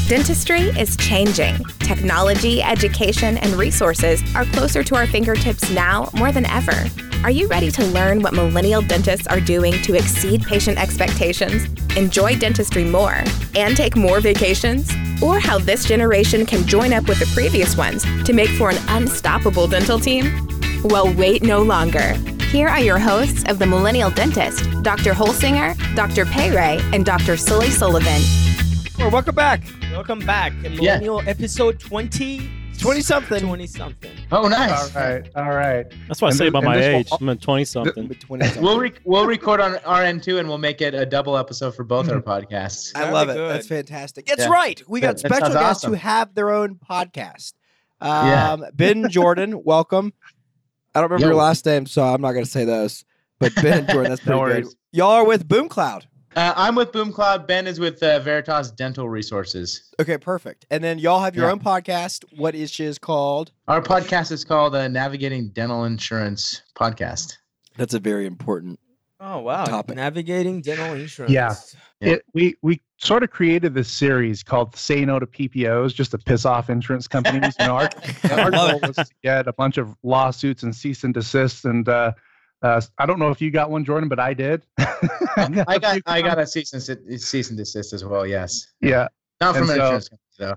Dentistry is changing. Technology, education, and resources are closer to our fingertips now more than ever. Are you ready to learn what millennial dentists are doing to exceed patient expectations, enjoy dentistry more, and take more vacations? Or how this generation can join up with the previous ones to make for an unstoppable dental team? Well, wait no longer. Here are your hosts of The Millennial Dentist, Dr. Holsinger, Dr. Payray, and Dr. Sully Sullivan. Well, welcome back. Welcome back. Millennial episode 20. 20-something. 20-something. Oh, nice. All right. That's what I say about my age. I'm at 20-something. We'll record on our end too, and we'll make it a double episode for both our podcasts. I love it. Good. That's fantastic. That's right. We got special guests who have their own podcast. Ben Jordan, welcome. I don't remember your last name, so I'm not going to say those. But Ben Jordan, that's pretty good. Y'all are with BoomCloud. I'm with BoomCloud. Ben is with Veritas Dental Resources. Okay, perfect. And then y'all have your own podcast. What is shiz called? Our podcast is called Navigating Dental Insurance Podcast. That's a very important topic. Navigating dental insurance. Yeah. We sort of created this series called Say No to PPOs just to piss off insurance companies. Our goal was to get a bunch of lawsuits and cease and desist. And I don't know if you got one, Jordan, but I did. I got a cease and desist as well. Yes. Yeah. Not from an insurance company, though.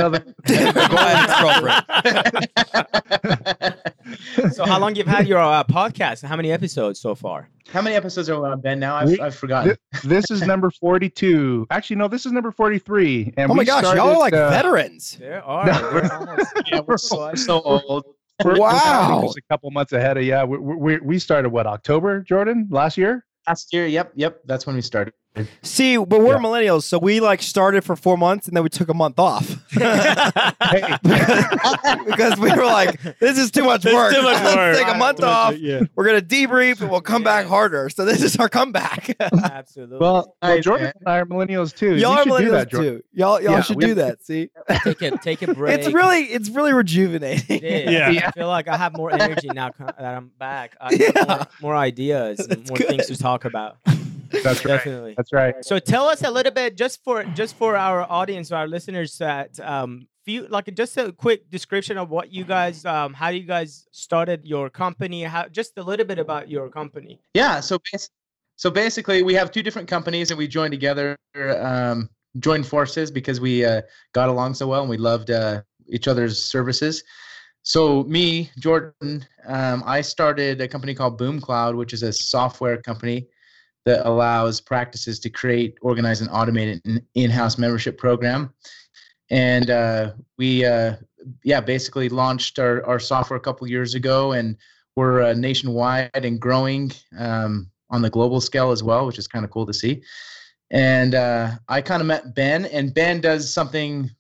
So how long you've had your podcast? How many episodes so far? How many episodes are Ben now? I've forgotten. This is number 42. Actually, no, this is number 43. And oh my gosh, y'all are like veterans. There are. We're so old. We're just a couple months ahead of we started October, Jordan, last year? Last year, yep. That's when we started. See, but we're millennials, so we started for 4 months and then we took a month off. Because we were like, this is too much work. Let's take a month off. Yeah. We're going to debrief and we'll come back harder. So this is our comeback. Absolutely. Well, Jordan and I are millennials too. Y'all are millennials too. Y'all should do that. See, take a break. It's really rejuvenating. I feel like I have more energy now that I'm back. I have more ideas and more things to talk about. That's right. Definitely. That's right. So tell us a little bit, just for our audience, our listeners, that just a quick description of what you guys, how you guys started your company, just a little bit about your company. Yeah. So basically, we have two different companies, and we joined together, joined forces because we got along so well and we loved each other's services. So me, Jordan, I started a company called BoomCloud, which is a software company that allows practices to create, organize, and automate an in-house membership program. And we basically launched our software a couple years ago, and we're nationwide and growing on the global scale as well, which is kind of cool to see. And I kind of met Ben, and Ben does something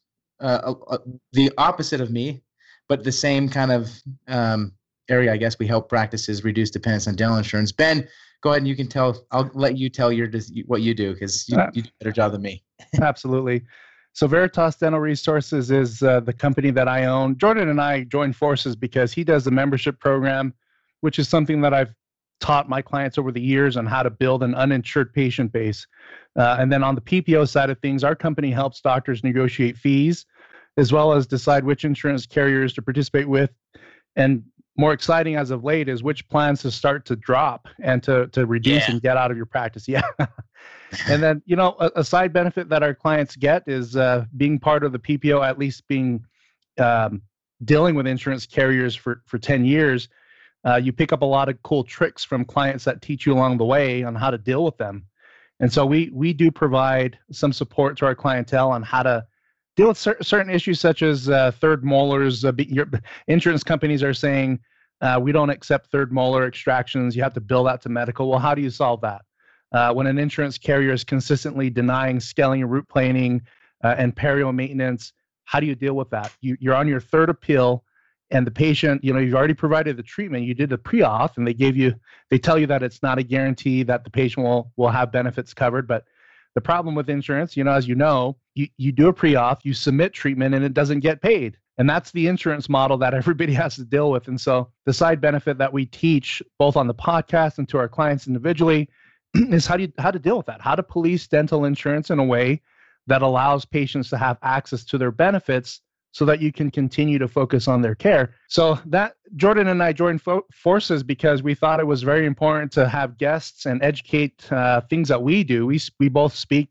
the opposite of me, but the same kind of area. I guess we help practices reduce dependence on dental insurance. Ben, go ahead and you can tell. I'll let you tell what you do because you do a better job than me. Absolutely. So Veritas Dental Resources is the company that I own. Jordan and I joined forces because he does a membership program, which is something that I've taught my clients over the years on how to build an uninsured patient base. And then on the PPO side of things, our company helps doctors negotiate fees, as well as decide which insurance carriers to participate with. And more exciting as of late is which plans to start to drop and to reduce and get out of your practice. Yeah. And then, a side benefit that our clients get is being part of the PPO, at least being dealing with insurance carriers for 10 years. You pick up a lot of cool tricks from clients that teach you along the way on how to deal with them. And so we do provide some support to our clientele on how to deal with certain issues such as third molars. Your insurance companies are saying, we don't accept third molar extractions. You have to bill that to medical. Well, how do you solve that? When an insurance carrier is consistently denying scaling and root planing and perio maintenance, how do you deal with that? You're on your third appeal, and the patient, you've already provided the treatment. You did the pre-auth, and they tell you that it's not a guarantee that the patient will have benefits covered. But the problem with insurance, as you do a pre-auth, you submit treatment, and it doesn't get paid. And that's the insurance model that everybody has to deal with. And so the side benefit that we teach both on the podcast and to our clients individually is how to deal with that, how to police dental insurance in a way that allows patients to have access to their benefits so that you can continue to focus on their care. So that Jordan and I joined forces because we thought it was very important to have guests and educate things that we do. We both speak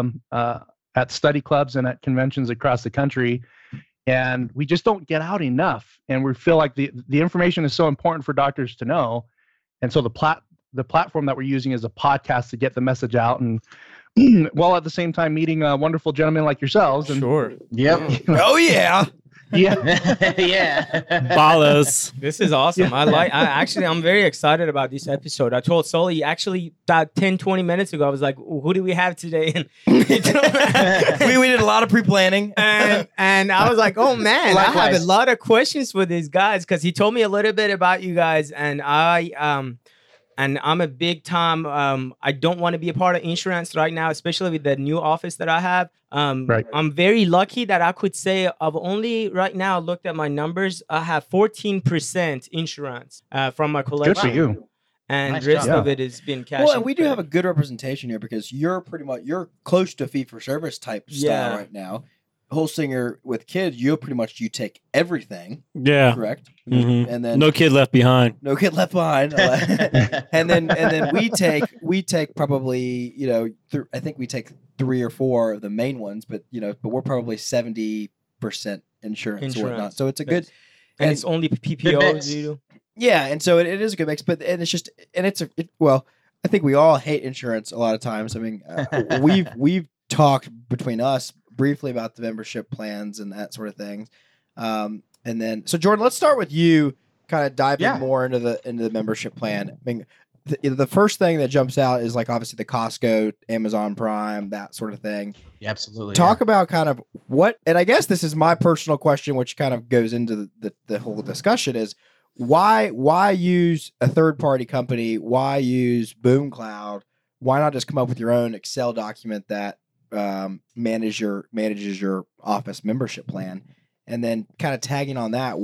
at study clubs and at conventions across the country, and we just don't get out enough. And we feel like the information is so important for doctors to know. And so the platform that we're using is a podcast to get the message out, and while at the same time meeting wonderful gentlemen like yourselves. And, sure. Yep. Oh yeah. Yeah. Yeah. Follows. This is awesome. I'm very excited about this episode. I told Sully actually about 10, 20 minutes ago, I was like, who do we have today? And we did a lot of pre-planning. And I was like, oh man, Likewise. I have a lot of questions for these guys, because he told me a little bit about you guys, and I'm a big time. I don't want to be a part of insurance right now, especially with the new office that I have. Right. I'm very lucky that I could say I've only right now looked at my numbers. I have 14% insurance from my collection. Good for you. And Nice the rest job. of it has been cash. Well, and and we do credit. have a good representation here because you're close to fee-for-service type style Yeah. right now. Holsinger with kids, you take everything, Yeah. correct? Mhm. And then No kid left behind. no kid left behind. and then we take probably, I think we take 3 or 4 of the main ones, but we're probably 70% insurance or whatnot. Insurance. So it's a good, and it's only PPO. You do. yeah. And so it is a good mix, but well, I think we all hate insurance a lot of times. I mean, we've talked between us briefly about the membership plans and that sort of things. And then, so Jordan, let's start with you, kind of diving more into the membership plan. I mean, the first thing that jumps out is like obviously the Costco, Amazon Prime, that sort of thing. Yeah, absolutely. Talk about kind of what, and I guess this is my personal question, which kind of goes into the whole discussion is why use a third party company? Why use BoomCloud? Why not just come up with your own Excel document that manages your office membership plan? And then kind of tagging on that,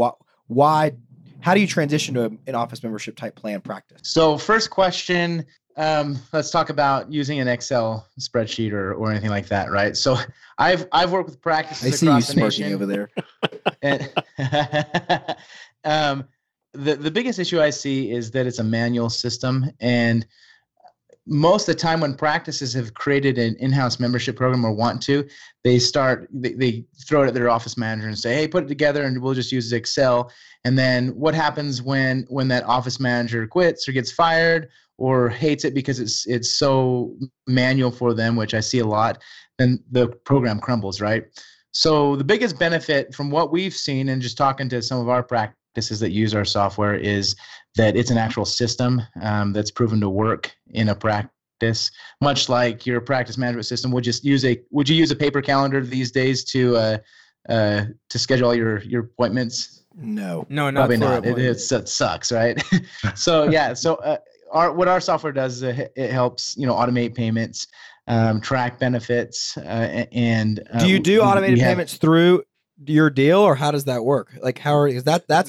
how do you transition to an office membership type plan practice? So first question, let's talk about using an Excel spreadsheet or anything like that, right? So I've worked with practices across the nation. I see you smirking over there. And, the biggest issue I see is that it's a manual system, and most of the time when practices have created an in-house membership program or want to, they throw it at their office manager and say, hey, put it together and we'll just use Excel. And then what happens when that office manager quits or gets fired or hates it because it's so manual for them, which I see a lot, then the program crumbles, right? So the biggest benefit from what we've seen and just talking to some of our practices that use our software is that it's an actual system that's proven to work in a practice, much like your practice management system. Would you use a paper calendar these days to schedule all your appointments? No, not probably for not. It sucks, right? So yeah, what our software does is it helps automate payments, track benefits, and do you do automated payments through your deal, or how does that work? Like that's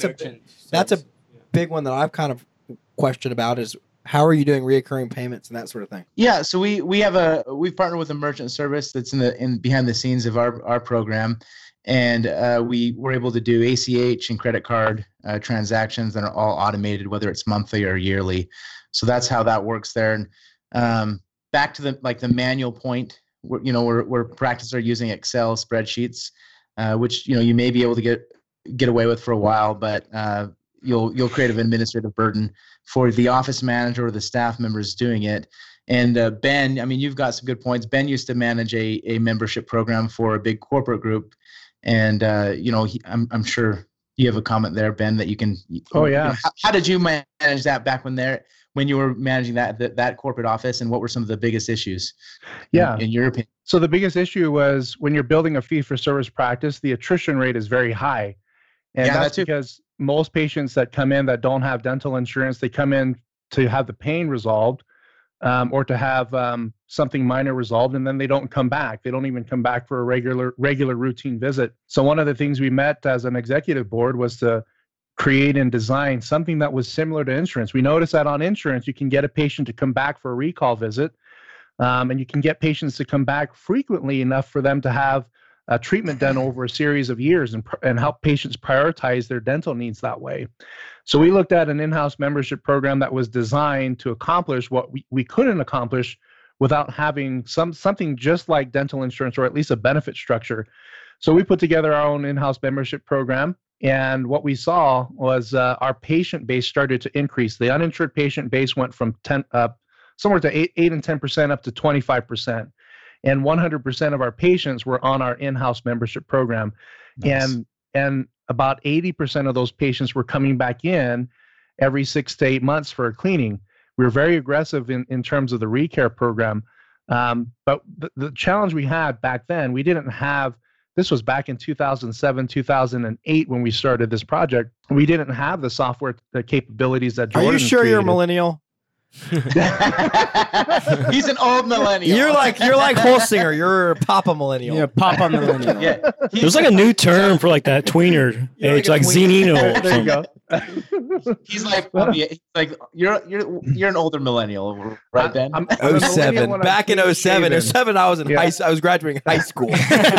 a big one that I've kind of questioned about is how are you doing reoccurring payments and that sort of thing? Yeah, so we've partnered with a merchant service that's in behind the scenes of our program, and we were able to do ACH and credit card transactions that are all automated, whether it's monthly or yearly. So that's how that works there. And back to the manual point, where practices are using Excel spreadsheets, which you may be able to get away with for a while, but you'll create an administrative burden for the office manager or the staff members doing it. And Ben, I mean, you've got some good points. Ben used to manage a membership program for a big corporate group, and I'm sure you have a comment there, Ben, that you can. Oh yeah. How did you manage that back when you were managing that corporate office, and what were some of the biggest issues? Yeah. In your opinion. So the biggest issue was when you're building a fee-for-service practice, the attrition rate is very high. And that's because most patients that come in that don't have dental insurance, they come in to have the pain resolved or to have something minor resolved, and then they don't come back. They don't even come back for a regular routine visit. So one of the things we met as an executive board was to create and design something that was similar to insurance. We noticed that on insurance, you can get a patient to come back for a recall visit. And you can get patients to come back frequently enough for them to have treatment done over a series of years and help patients prioritize their dental needs that way. So we looked at an in-house membership program that was designed to accomplish what we couldn't accomplish without having something just like dental insurance, or at least a benefit structure. So we put together our own in-house membership program. And what we saw was our patient base started to increase. The uninsured patient base went from somewhere to 8 and 10% up to 25%. And 100% of our patients were on our in-house membership program. Nice. And about 80% of those patients were coming back in every 6 to 8 months for a cleaning. We were very aggressive in terms of the ReCare program. But the challenge we had back then, we didn't have, this was back in 2007, 2008 when we started this project. We didn't have the software capabilities that Jordan Are you sure created. You're a millennial? He's an old millennial. You're like Holsinger. You're a Papa millennial. Yeah, Papa millennial. Yeah. There's like a new term for like that tweener age, like Zenino. There you go. He's like you're an older millennial, right, Ben? I'm 07. Back in 07. 07, I was in I was graduating high school.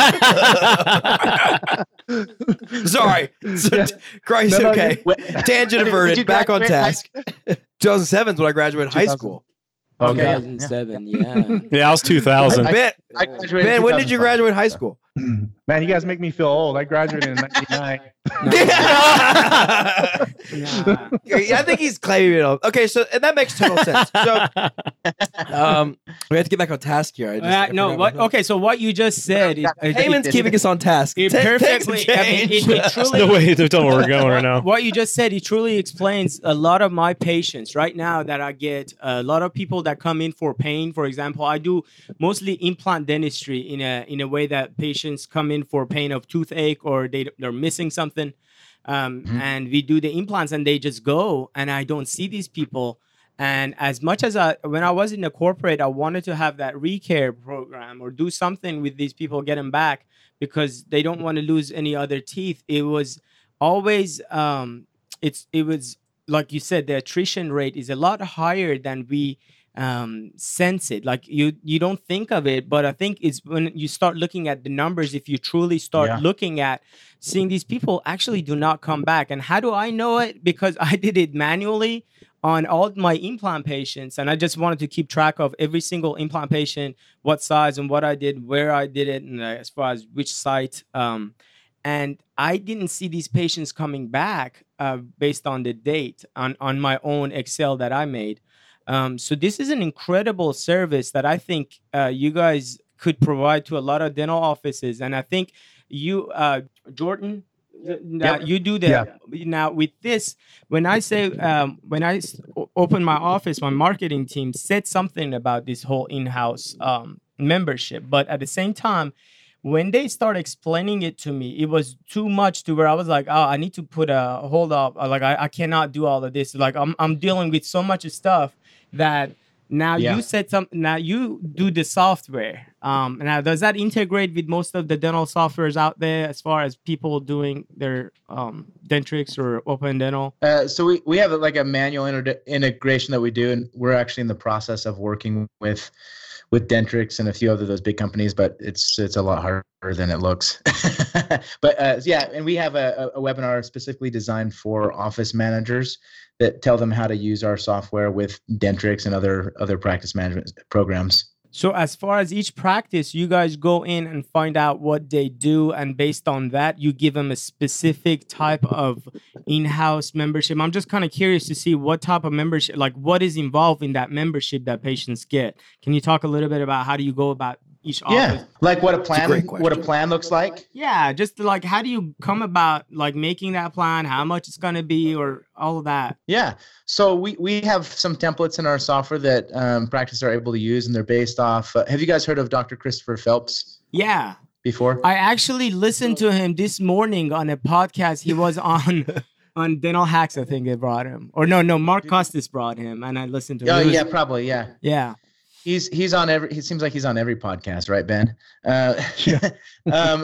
Sorry. Christ, okay. Tangent averted. Back on task. 2007 is when I graduated high school. Okay. 2007, yeah. Yeah, I was 2000. Ben, when did you graduate high school? Man, you guys make me feel old. I graduated in 99. I think he's claiming it all. Okay, so and that makes total sense. So, we have to get back on task here. Okay, so what you just said, Heyman's keeping us on task. It perfectly. It truly, the way to tell where we're going right now. What you just said, it truly explains a lot of my patients right now that I get. A lot of people that come in for pain. For example, I do mostly implant dentistry in a way that patients come in for pain of toothache or they're missing something. And we do the implants and they just go, and I don't see these people. And as much as when I was in the corporate, I wanted to have that ReCare program or do something with these people, get them back because they don't want to lose any other teeth. It was always, it was like you said, the attrition rate is a lot higher than we sense it. Like you don't think of it, but I think it's when you start looking at the numbers, if you truly start looking at seeing these people actually do not come back. And how do I know it? Because I did it manually on all my implant patients, and I just wanted to keep track of every single implant patient, what size and what I did, where I did it, and as far as which site. And I didn't see these patients coming back based on the date on my own Excel that I made. So this is an incredible service that I think you guys could provide to a lot of dental offices. And I think you, Jordan, you do that. Now with this, when I say, when I opened my office, my marketing team said something about this whole in-house membership. But at the same time, when they start explaining it to me, it was too much to where I was like, oh, I need to put a hold up. Like, I cannot do all of this. Like, I'm dealing with so much stuff that now you said something. Now you do the software. Now, does that integrate with most of the dental softwares out there as far as people doing their Dentrix or Open Dental? So we have like a manual integration that we do, and we're actually in the process of working with Dentrix and a few other those big companies, but it's a lot harder than it looks. But and we have a webinar specifically designed for office managers that tell them how to use our software with Dentrix and other practice management programs. So as far as each practice, you guys go in and find out what they do, and based on that, you give them a specific type of in-house membership. I'm just kind of curious to see what type of membership, like what is involved in that membership that patients get. Can you talk a little bit about how do you go about each office? Yeah, like what a plan looks like. Yeah, just like how do you come about like making that plan, how much it's going to be, or all of that. Yeah, so we have some templates in our software that practices are able to use, and they're based off. Have you guys heard of Dr. Christopher Phelps? Yeah. Before? I actually listened to him this morning on a podcast. He was on Dental Hacks, I think they brought him. Or no, Mark Costas brought him, and I listened to him. Oh, yeah, probably, yeah. Yeah. He seems like he's on every podcast, right, Ben?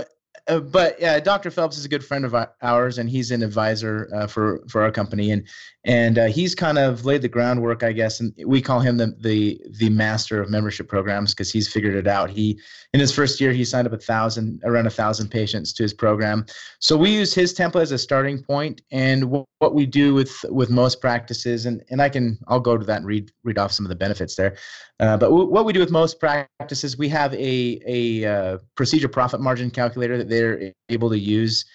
But Dr. Phelps is a good friend of ours, and he's an advisor for our company, and he's kind of laid the groundwork, I guess, and we call him the master of membership programs because he's figured it out. In his first year, he signed up around 1,000 patients to his program. So we use his template as a starting point, and what we do with most practices, and I'll go to that and read off some of the benefits there. But what we do with most practices, we have a procedure profit margin calculator that they're able to use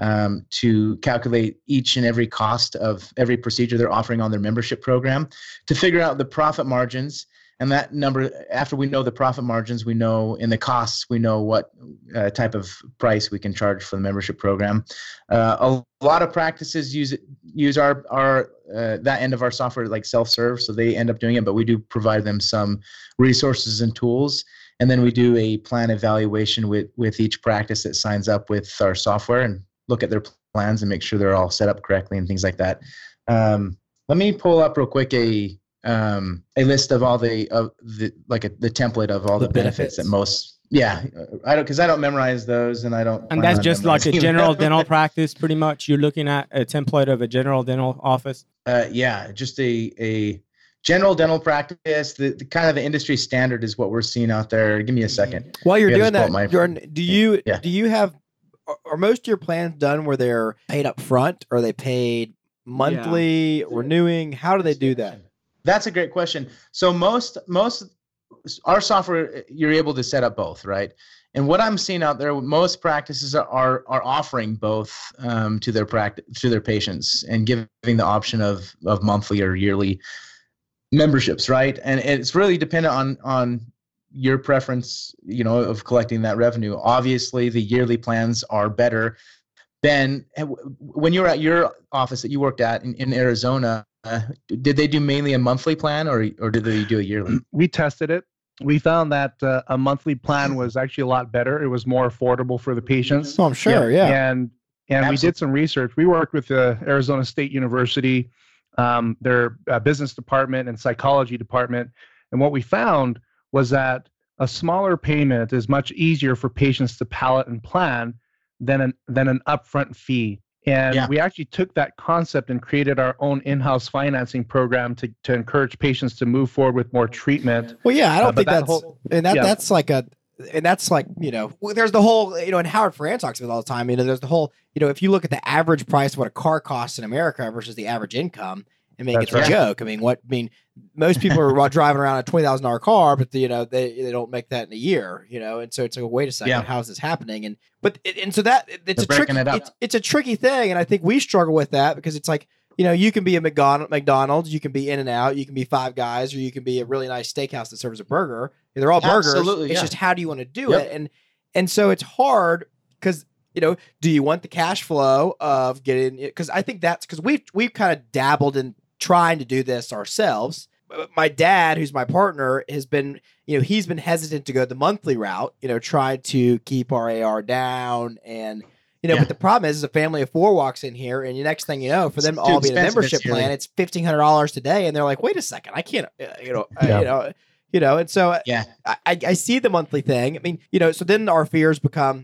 to calculate each and every cost of every procedure they're offering on their membership program to figure out the profit margins. And that number, after we know the profit margins, we know in the costs, we know what type of price we can charge for the membership program. A lot of practices use our that end of our software like self-serve, so they end up doing it, but we do provide them some resources and tools. And then we do a plan evaluation with each practice that signs up with our software and look at their plans and make sure they're all set up correctly and things like that. Let me pull up real quick a list of all the template of all the benefits that most. Yeah, I don't memorize those, and I don't. And that's just like a general dental practice, pretty much. You're looking at a template of a general dental office. Just a general dental practice. The kind of the industry standard is what we're seeing out there. Give me a second. While you're doing that, Jordan, do you have? Are most of your plans done where they're paid up front, or are they paid monthly, renewing? How do they do that? That's a great question. So most our software, you're able to set up both, right? And what I'm seeing out there, most practices are offering both to their patients and giving the option of monthly or yearly memberships, right? And it's really dependent on your preference, of collecting that revenue. Obviously, the yearly plans are better than when you were at your office that you worked at in Arizona. Did they do mainly a monthly plan or did they do a yearly? We tested it. We found that a monthly plan was actually a lot better. It was more affordable for the patients. Oh, I'm sure, yeah. And we did some research. We worked with the Arizona State University, their business department and psychology department. And what we found was that a smaller payment is much easier for patients to palate and plan than an upfront fee. And we actually took that concept and created our own in-house financing program to encourage patients to move forward with more treatment. Well, yeah, I don't think that's like there's the whole, and Howard Ferran talks about it all the time, there's the whole, if you look at the average price of what a car costs in America versus the average income, it's a joke. Most people are driving around a $20,000 car, but they don't make that in a year, and so it's like, wait a second, how is this happening? So that it's it's a tricky thing, and I think we struggle with that because it's like, you can be a McDonald's, you can be In-N-Out, you can be Five Guys, or you can be a really nice steakhouse that serves a burger. They're all burgers. It's just how do you want to do it, and so it's hard because. Do you want the cash flow of getting it? Because I think that's because we've kind of dabbled in trying to do this ourselves. My dad, who's my partner, has been, he's been hesitant to go the monthly route, trying to keep our AR down. And, but the problem is a family of four walks in here and the next thing you know, for them to all be in a membership plan, it's $1,500 today. And they're like, wait a second, I can't, and so I see the monthly thing. So then our fears become,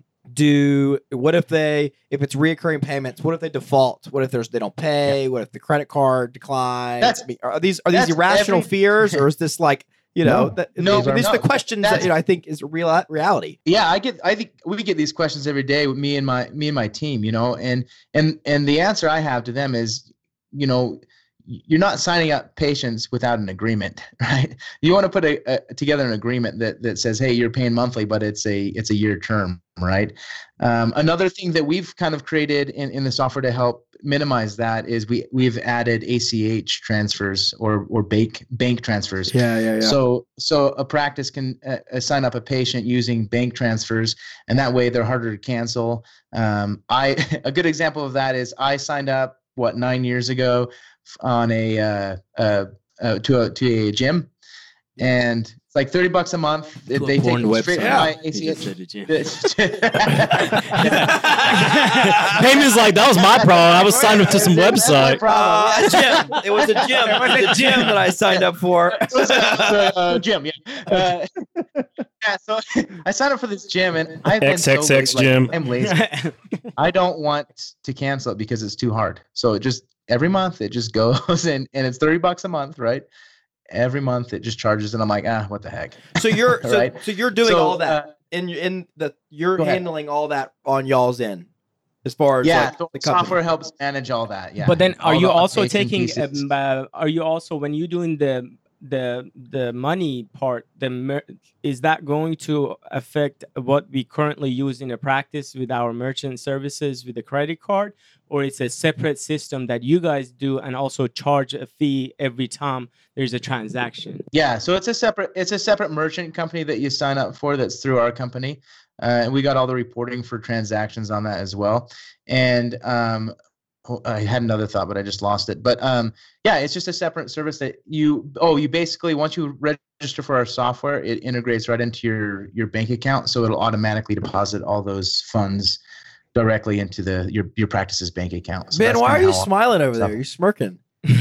if it's reoccurring payments, what if they default? What if they don't pay? What if the credit card declines? Are these irrational fears, or is this like, these are the questions that I think is reality. Yeah, I think we get these questions every day with me and my team, and the answer I have to them is, you're not signing up patients without an agreement, right? You want to put together an agreement that says, hey, you're paying monthly, but it's a year term, right? Another thing that we've kind of created in the software to help minimize that is we've added ACH transfers or bank transfers. Yeah. So a practice can sign up a patient using bank transfers, and that way they're harder to cancel. A good example of that is I signed up 9 years ago on to a gym, and it's like $30 a month. They take it straight from my ACH. Payment's like, that was my problem. I was signed up to some website. It was a gym. It was a gym that I signed up for. It was a gym, yeah. Yeah, so I signed up for this gym, and I've been XXX so gym. I'm lazy. I don't want to cancel it because it's too hard. So it just every month it just goes, and it's $30 a month, right? Every month it just charges, and I'm like, what the heck? So you're Right? so you're doing all that you're handling all that on y'all's end, as far as so the software helps manage all that. Yeah. But then, are All you the also updates and taking? pieces. Are you also, when you're doing the money part, is that going to affect what we currently use in the practice with our merchant services with the credit card, or it's a separate system that you guys do and also charge a fee every time there's a transaction? Yeah, so it's a separate merchant company that you sign up for that's through our company, and we got all the reporting for transactions on that as well. And I had another thought, but I just lost it. But yeah, it's just a separate service that you basically, once you register for our software, it integrates right into your bank account, so it'll automatically deposit all those funds directly into your practice's bank account. So Ben, why are you smiling over there? You're smirking.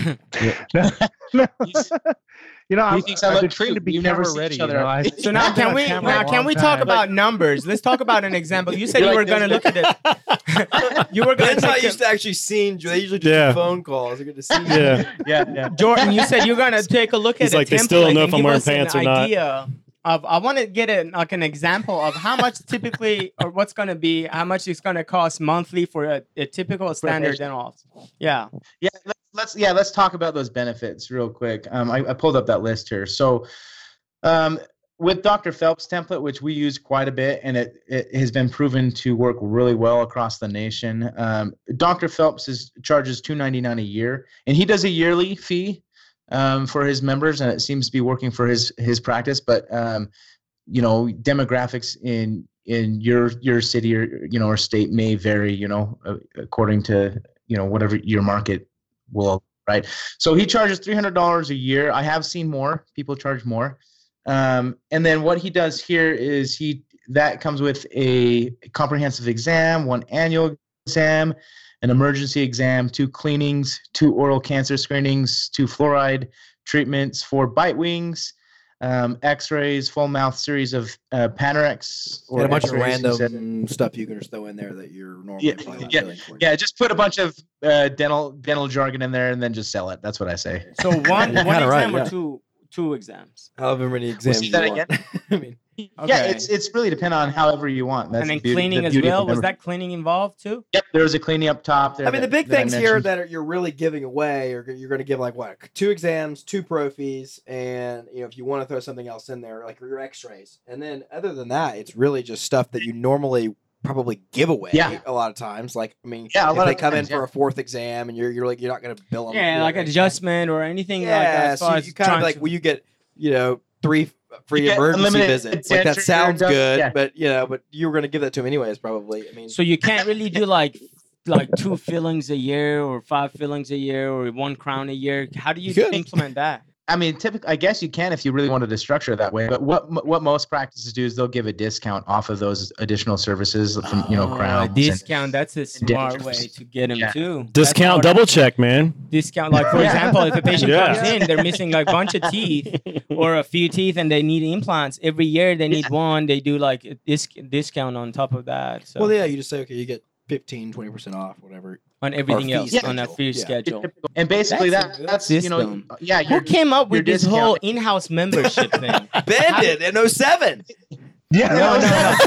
You know, I've been trained to be never camera seen ready. each other. So now can we talk about numbers? Let's talk about an example. You said you were going to look at it. You were going Ben's to not used to actually seeing. They usually just do phone calls. They're good to see you. Yeah. Jordan, you said you're going to take a look at a like, they template still don't know and if I'm give wearing us an pants or not. idea of, I want to get an example of how much typically, or what's going to be, how much it's going to cost monthly for a typical standard dental office. Yeah. Yeah, let's talk about those benefits real quick. I pulled up that list here. So with Dr. Phelps template, which we use quite a bit, and it has been proven to work really well across the nation. Dr. Phelps charges $299 a year, and he does a yearly fee for his members, and it seems to be working for his practice. But demographics in your city or state may vary, according to whatever your market will, right? So he charges $300 a year. I have seen more people charge more. And then what he does here is that comes with a comprehensive exam, 1 annual exam, an emergency exam, 2 cleanings, 2 oral cancer screenings, 2 fluoride treatments, 4 bite wings, x-rays, full mouth series of Panorex, or a bunch of random stuff you can just throw in there that you're normally billing for. Yeah, just put a bunch of dental jargon in there and then just sell it. That's what I say. So one exam or two exams? However many exams you want. Again? I mean, okay. Yeah, it's really depend on however you want. That's and then cleaning as well. Was that cleaning involved too? Yep, there was a cleaning up top there. I mean, the big things here that you're really giving away, or you're going to give like what, 2 exams, 2 pro fees, and if you want to throw something else in there, like your X-rays, and then other than that, it's really just stuff that you normally probably give away a lot of times. Like, I mean, if they come in for a 4th exam and you're not going to bill them. Yeah, like adjustment or anything like that. As far so you kind of like, you get 3 free emergency visits. Like, that sounds good, but but you were going to give that to him anyways, probably. I mean, so you can't really do like 2 fillings a year or 5 fillings a year or 1 crown a year. How do you implement that? I mean, typically, I guess you can if you really wanted to structure it that way. But what most practices do is they'll give a discount off of those additional services from crowns. A discount. That's a smart way to get them too. Discount, double check, man. Discount, like for example, if a patient comes in, they're missing like a bunch of teeth or a few teeth, and they need implants every year. They need one. They do like a discount on top of that. So. Well, yeah, you just say, okay, you get 15-20% off, whatever, on everything else on a fee schedule. And basically that's who came up with this whole in-house membership thing? Ben did in 07. Yeah, no.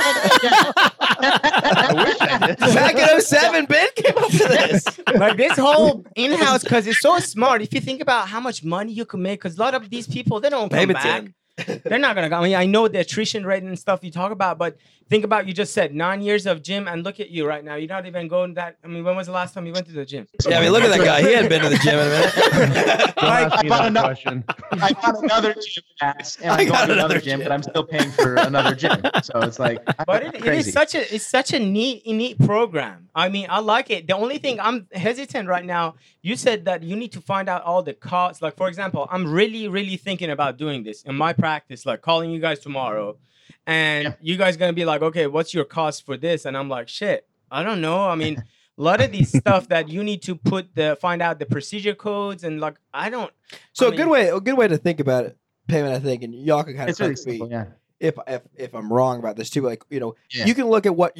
I wish I did. Back in 07, Ben came up with this. Like this whole in-house, because it's so smart. If you think about how much money you can make, because a lot of these people, they don't come back. They're not gonna go. I mean, I know the attrition rate and stuff you talk about, but think about, you just said 9 years of gym, and look at you right now. You're not even going that. I mean, when was the last time you went to the gym? Yeah, I mean, look at that guy. He hadn't been to the gym in a minute. I bought another gym pass, and I'm going to another gym, but I'm still paying for another gym. So it's like, but it is such a neat program. I mean, I like it. The only thing I'm hesitant right now, you said that you need to find out all the costs. Like, for example, I'm really thinking about doing this in my practice, like calling you guys tomorrow. And you guys going to be like, okay, what's your cost for this? And I'm like, shit, I don't know. I mean, a lot of these stuff that you need to find out the procedure codes, and like, a good way to think about it, payment, I think, and y'all can kind of really simple, if I'm wrong about this too, like, you know, you can look at what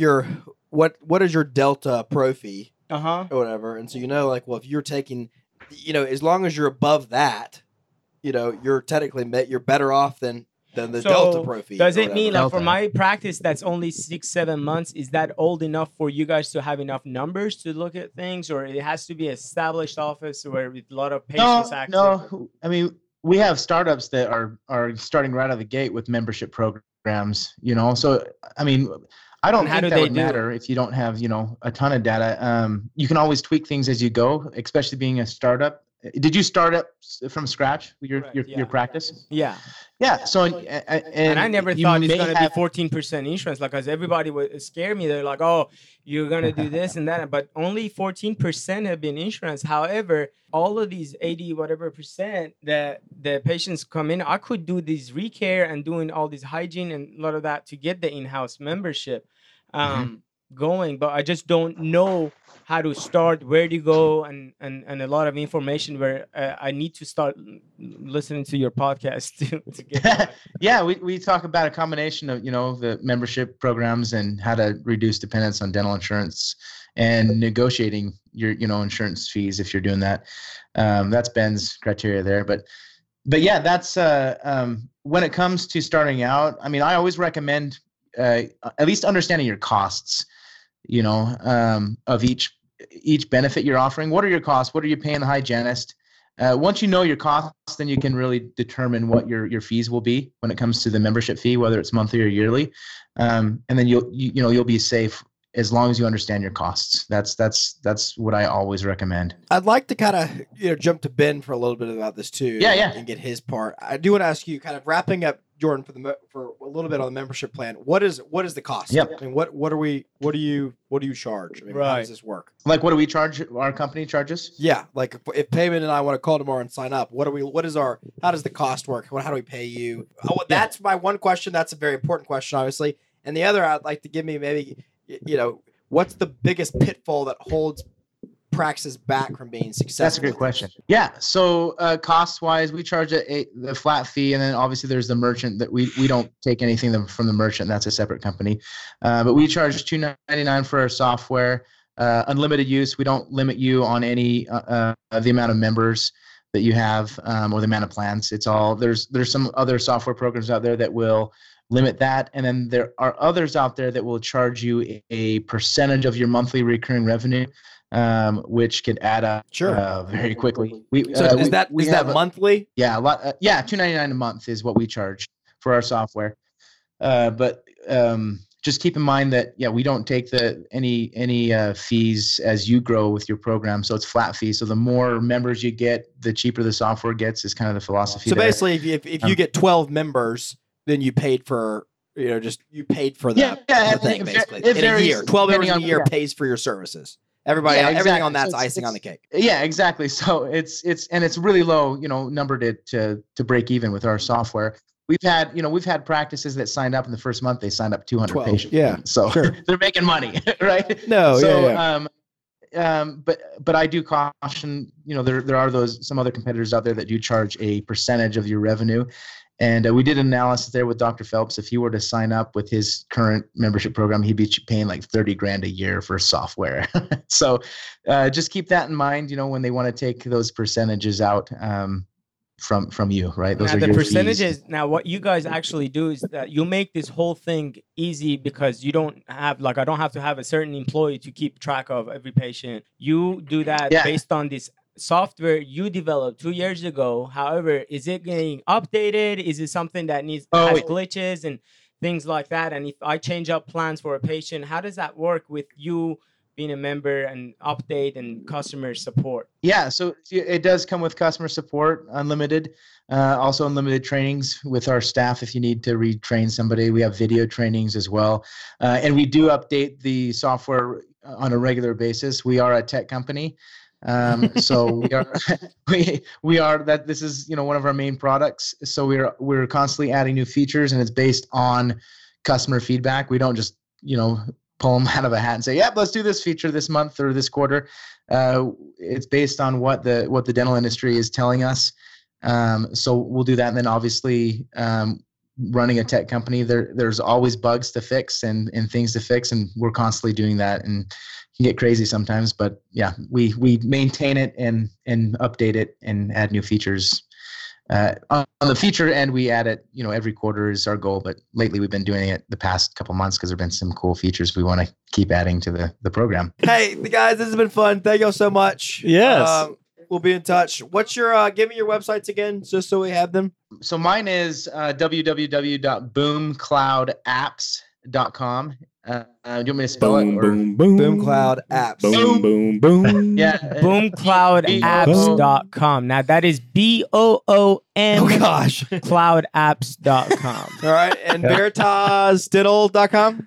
is your delta prophy or whatever, and so, you know, like, well, if you're taking, you know, as long as you're above that, you know, you're technically you're better off than the delta prophy. Does it mean, like, for my practice that's only 6-7 months, is that old enough for you guys to have enough numbers to look at things, or it has to be an established office where with a lot of patients active? No, I mean, we have startups that are starting right out of the gate with membership programs, you know. So, I mean, I don't think that would matter if you don't have, you know, a ton of data. You can always tweak things as you go, especially being a startup. Did you start up from scratch your practice? Yeah. So and I never thought it's going to be 14% insurance, like, because everybody would scare me. They're like, oh, you're going to do this and that, but only 14% have been insurance. However, all of these 80 whatever percent that the patients come in, I could do this recare and doing all this hygiene and a lot of that to get the in-house membership going, but I just don't know how to start, where to go, and a lot of information where I need to start listening to your podcast to get Yeah, we talk about a combination of, you know, the membership programs and how to reduce dependence on dental insurance and negotiating your, you know, insurance fees if you're doing that. That's Ben's criteria there. But yeah, that's when it comes to starting out, I mean, I always recommend at least understanding your costs, you know, of each benefit you're offering. What are your costs? What are you paying the hygienist? Once you know your costs, then you can really determine what your fees will be when it comes to the membership fee, whether it's monthly or yearly. And then you'll be safe as long as you understand your costs. That's what I always recommend. I'd like to kind of, you know, jump to Ben for a little bit about this too. And get his part. I do want to ask you, kind of wrapping up, Jordan, for a little bit on the membership plan. What is the cost? Yep. I mean, what do you charge? I mean, how does this work? Like, what do we charge? Our company charges? Yeah. Like, if Payman and I want to call tomorrow and sign up, how does the cost work? How do we pay you? That's my one question. That's a very important question, obviously. And the other, I'd like to give me maybe, you know, what's the biggest pitfall that holds practices back from being successful? That's a great question. Yeah. So cost wise, we charge the flat fee, and then obviously there's the merchant that we don't take anything from the merchant. That's a separate company. But we charge $299 for our software, unlimited use. We don't limit you on any the amount of members that you have or the amount of plans. It's all there's some other software programs out there that will limit that, and then there are others out there that will charge you a percentage of your monthly recurring revenue, which could add up very quickly. Is that monthly? Yeah, $299 a month is what we charge for our software. But just keep in mind that we don't take any fees as you grow with your program, so it's flat fee. So the more members you get, the cheaper the software gets. Is kind of the philosophy. So basically, if you get 12 members, then you paid for you paid for the thing basically in a year. 12 members in a year pays for your services. Everything on that's icing on the cake. Yeah, exactly. So it's really low, number to break even with our software. We've had practices that signed up in the first month. They signed up 200 patients. Yeah. So they're making money, right? But I do caution, there are some other competitors out there that do charge a percentage of your revenue. And we did an analysis there with Dr. Phelps. If he were to sign up with his current membership program, he'd be paying like $30,000 a year for software. So just keep that in mind, when they want to take those percentages out from you, right? Those are the percentages. Fees. Now, what you guys actually do is that you make this whole thing easy because you don't have, I don't have to have a certain employee to keep track of every patient. You do that based on this software you developed 2 years ago. However, is it getting updated? Is it something that has glitches and things like that? And if I change up plans for a patient, how does that work with you being a member and update and customer support? Yeah, so it does come with customer support, unlimited, also unlimited trainings with our staff. If you need to retrain somebody, we have video trainings as well. And we do update the software on a regular basis. We are a tech company. So we are that this is one of our main products. So we're constantly adding new features, and it's based on customer feedback. We don't just pull them out of a hat and say, "Yep, let's do this feature this month or this quarter." It's based on what the dental industry is telling us. So we'll do that, and then obviously running a tech company, there's always bugs to fix and things to fix, and we're constantly doing that, and it can get crazy sometimes. But yeah, we maintain it and update it and add new features. On the feature end, we add it, every quarter is our goal, but lately we've been doing it the past couple months because there've been some cool features we want to keep adding to the program. Hey, guys, this has been fun. Thank y'all so much. Yes. We'll be in touch. What's your, give me your websites again, just so we have them. So mine is www.boomcloudapps.com. Do you want me to spell it? Boom, boom. Boom Cloud Apps. Boom, boom, boom. Yeah. Boomcloudapps.com. Now that is BOOM. Oh gosh. Cloudapps.com. All right. And VeritasDental.com.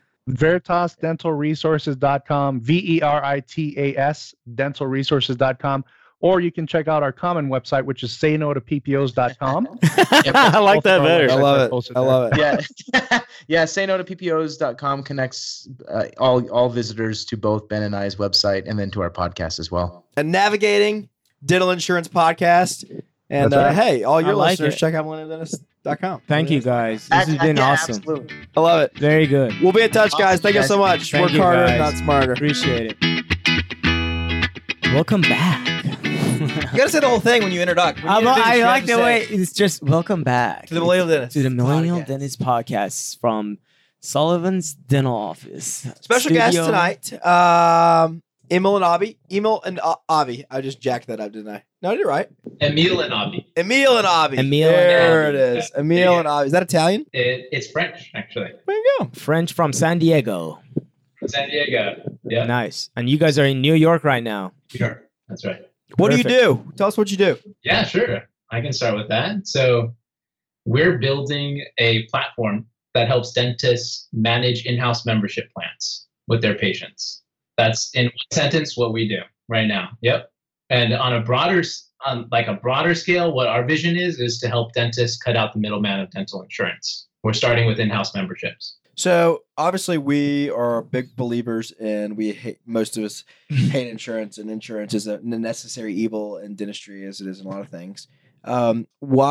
VeritasDentalResources.com. VERITAS dentalresources.com. Or you can check out our common website, which is saynotopPOs.com. I like that better. I love it. Yeah. Yeah. SaynotopPOs.com connects all visitors to both Ben and I's website and then to our podcast as well. And Navigating Dental Insurance Podcast. And hey, all your listeners, check out millennialdentist.com. Thank you, guys. This has been awesome. Absolutely. I love it. Very good. We'll be in touch, guys. Thank you so much. Thank Work you, harder, guys. not smarter. Appreciate it. Welcome back. You gotta say the whole thing when you introduce. I like the way it's just welcome back to the Millennial Dentist. To the Millennial Dentist Podcast from Sullivan's Dental Office. Special guest tonight, Emil and Avi. Emil and Avi. I just jacked that up, didn't I? No, you're right. Emil and Avi. Emil and Avi. Emil there and it is. Emil and Avi. Is that Italian? It's French, actually. There you go. French from San Diego. San Diego. Yeah. Nice. And you guys are in New York right now. Sure. That's right. What do you do? Tell us what you do. Yeah, sure. I can start with that. So we're building a platform that helps dentists manage in-house membership plans with their patients. That's in one sentence what we do right now. Yep. And on a broader scale, what our vision is to help dentists cut out the middleman of dental insurance. We're starting with in-house memberships. So obviously we are big believers and most of us hate insurance, and insurance is a necessary evil in dentistry as it is in a lot of things. How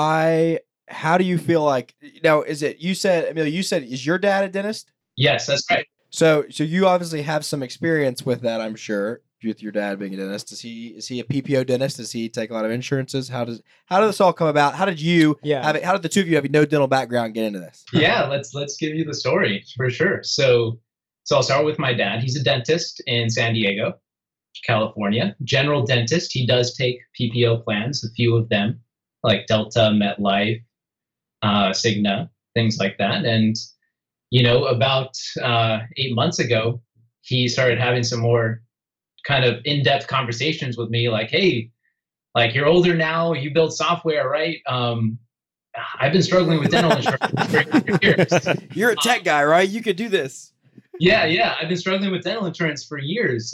do you feel like, Emil, you said, is your dad a dentist? Yes, that's right. So you obviously have some experience with that, I'm sure, with your dad being a dentist. Is he a PPO dentist? Does he take a lot of insurances? How did this all come about? How did you how did the two of you have no dental background get into this? Yeah, let's give you the story for sure. So I'll start with my dad. He's a dentist in San Diego, California. General dentist. He does take PPO plans, a few of them, like Delta, MetLife, Cigna, things like that. And about 8 months ago, he started having some more kind of in-depth conversations with me, like, hey, like, you're older now, you build software, right? I've been struggling with dental insurance for years. You're a tech guy, right? You could do this. Yeah. I've been struggling with dental insurance for years.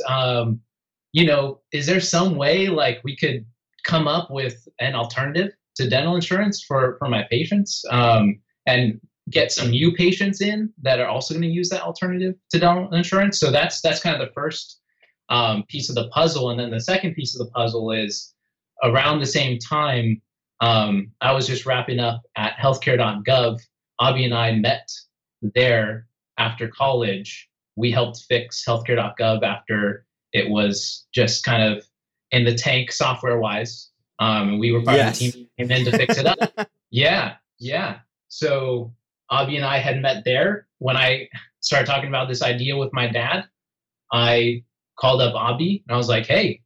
Is there some way like we could come up with an alternative to dental insurance for my patients, and get some new patients in that are also going to use that alternative to dental insurance? So that's kind of the first piece of the puzzle. And then the second piece of the puzzle is around the same time, I was just wrapping up at healthcare.gov. Avi and I met there after college. We helped fix healthcare.gov after it was just kind of in the tank software wise. We were part of the team that came in to fix it up. Yeah. So Avi and I had met there. When I started talking about this idea with my dad, I called up Avi and I was like, hey,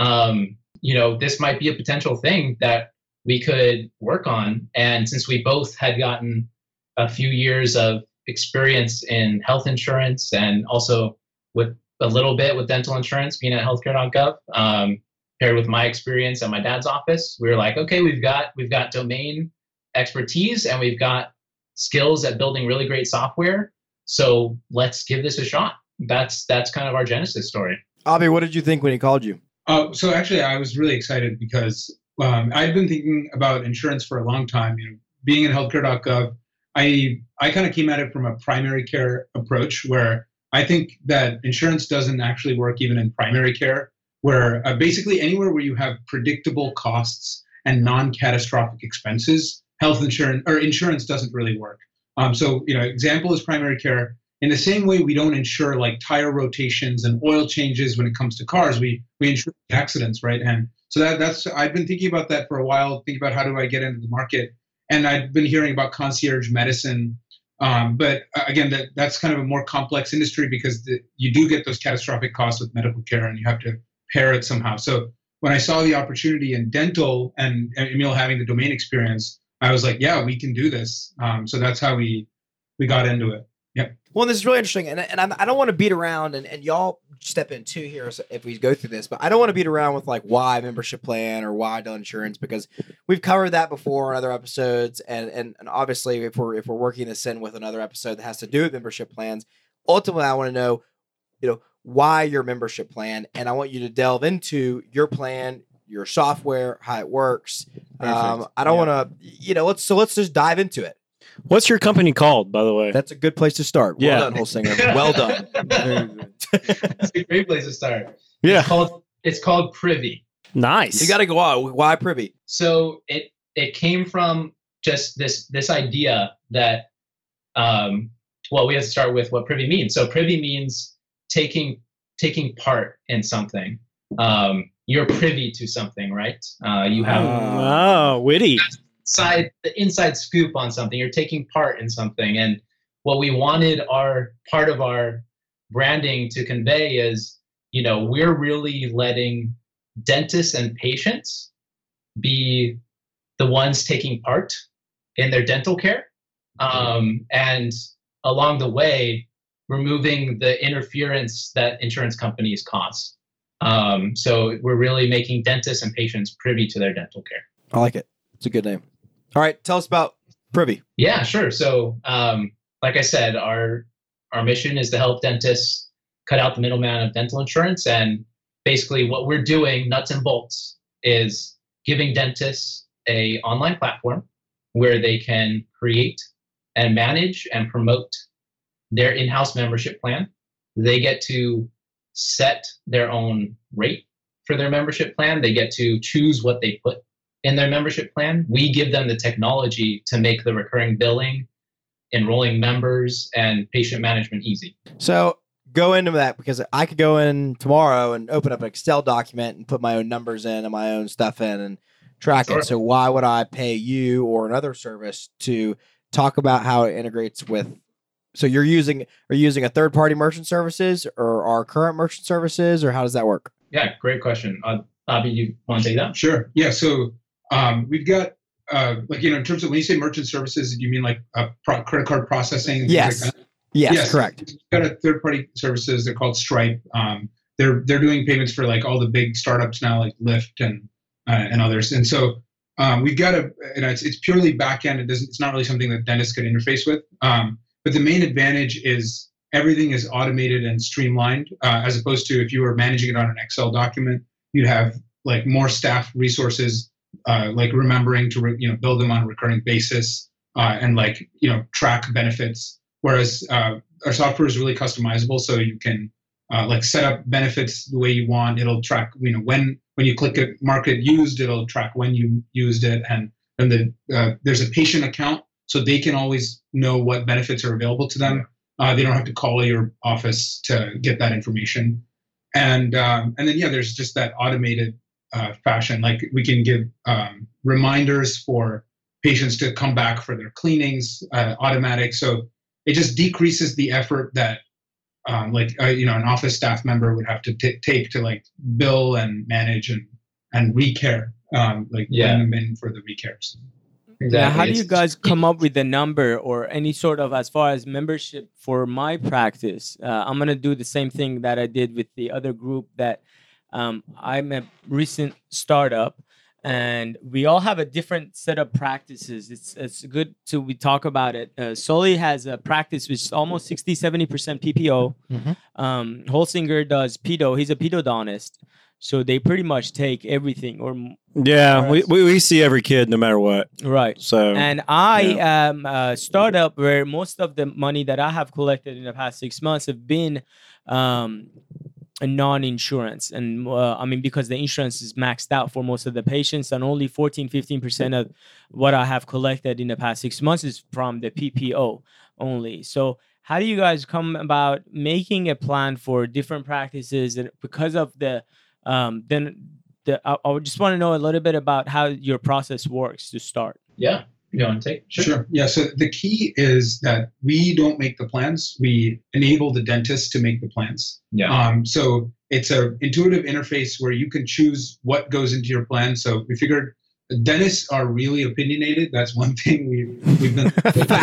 this might be a potential thing that we could work on. And since we both had gotten a few years of experience in health insurance and also with a little bit with dental insurance, being at healthcare.gov, paired with my experience at my dad's office, we were like, okay, we've got domain expertise and we've got skills at building really great software. So let's give this a shot. That's kind of our genesis story. Avi, what did you think when he called you? So actually, I was really excited because I've been thinking about insurance for a long time. Being in healthcare.gov, I kind of came at it from a primary care approach, where I think that insurance doesn't actually work even in primary care, where basically anywhere where you have predictable costs and non-catastrophic expenses, health insurance or insurance doesn't really work. So, example is primary care. In the same way, we don't insure like tire rotations and oil changes when it comes to cars. We insure accidents, right? And so that's I've been thinking about that for a while. Thinking about how do I get into the market, and I've been hearing about concierge medicine. But again, that's kind of a more complex industry because you do get those catastrophic costs with medical care, and you have to pair it somehow. So when I saw the opportunity in dental and Emil having the domain experience, I was like, yeah, we can do this. So that's how we got into it. Yep. Well, this is really interesting, and I don't want to beat around, and y'all step in too here if we go through this, but I don't want to beat around with like why membership plan or why dental insurance, because we've covered that before in other episodes, and obviously if we're working this in with another episode that has to do with membership plans, ultimately I want to know, why your membership plan, and I want you to delve into your plan, your software, how it works. I don't want to, let's just dive into it. What's your company called, by the way? That's a good place to start. Well done, Holsinger. Well done. It's a great place to start. Yeah. It's called Privy. Nice. You got to go on. Why Privy? So it came from just this idea that, we have to start with what Privy means. So Privy means taking part in something. You're privy to something, right? You have witty. The inside scoop on something. You're taking part in something, and what we wanted part of our branding to convey is, we're really letting dentists and patients be the ones taking part in their dental care, and along the way, removing the interference that insurance companies cause. So we're really making dentists and patients privy to their dental care. I like it. It's a good name. All right, tell us about Privy. Yeah, sure. So, like I said, our mission is to help dentists cut out the middleman of dental insurance. And basically what we're doing, nuts and bolts, is giving dentists an online platform where they can create and manage and promote their in-house membership plan. They get to set their own rate for their membership plan. They get to choose what they put in their membership plan. We give them the technology to make the recurring billing, enrolling members, and patient management easy. So go into that, because I could go in tomorrow and open up an Excel document and put my own numbers in and my own stuff in and track it. So why would I pay you or another service to talk about how it integrates with? So are you using a third-party merchant services or our current merchant services, or how does that work? Yeah, great question. Abhi, you want to take that? Sure. Yeah. So we've got in terms of when you say merchant services, do you mean like credit card processing? Yes. Like yes. Correct. We've got a third-party services. They're called Stripe. They're doing payments for like all the big startups now, like Lyft and others. And so we've got it's purely back-end. It's not really something that dentists could interface with. But the main advantage is everything is automated and streamlined, as opposed to if you were managing it on an Excel document, you'd have like more staff resources, like remembering to bill them on a recurring basis, and track benefits. Whereas our software is really customizable, so you can set up benefits the way you want. It'll track when you click it, mark it used, it'll track when you used it, and then there's a patient account. So they can always know what benefits are available to them. They don't have to call your office to get that information. And then there's just that automated fashion. Like we can give reminders for patients to come back for their cleanings, automatic. So it just decreases the effort that an office staff member would have to take to bill and manage and recare, bring them in for the recares. Exactly. Yeah, how do you guys come up with the number or any sort of, as far as membership for my practice? I'm going to do the same thing that I did with the other group that I'm a recent startup, and we all have a different set of practices. It's good we talk about it. Sully has a practice which is almost 60-70% PPO. Mm-hmm. Holsinger does pedo. He's a pedodontist. So they pretty much take everything, we see every kid no matter what. Right. So and I am a startup where most of the money that I have collected in the past 6 months have been a non-insurance, and I mean, because the insurance is maxed out for most of the patients, and only 14-15% of what I have collected in the past 6 months is from the PPO only. So how do you guys come about making a plan for different practices? And because of I would just want to know a little bit about how your process works to start. Yeah. You want to take? Sure. Yeah. So the key is that we don't make the plans. We enable the dentist to make the plans. Yeah. So it's an intuitive interface where you can choose what goes into your plan. So we figured dentists are really opinionated. That's one thing we've been.